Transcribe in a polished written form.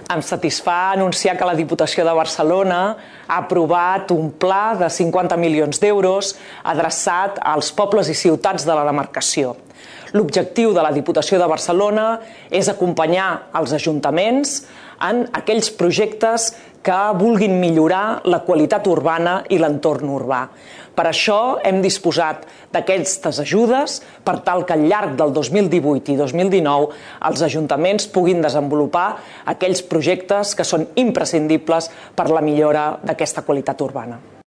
Em satisfà anunciar que la Diputació de Barcelona ha aprovat un pla de 50 milions d'euros adreçat als pobles i ciutats de la demarcació. L'objectiu de la Diputació de Barcelona és acompanyar els ajuntaments en aquells projectes que vulguin millorar la qualitat urbana i l'entorn urbà. Per això hem disposat d'aquestes ajudes per tal que al llarg del 2018 i 2019 els ajuntaments puguin desenvolupar aquells projectes que són imprescindibles per la millora d'aquesta qualitat urbana.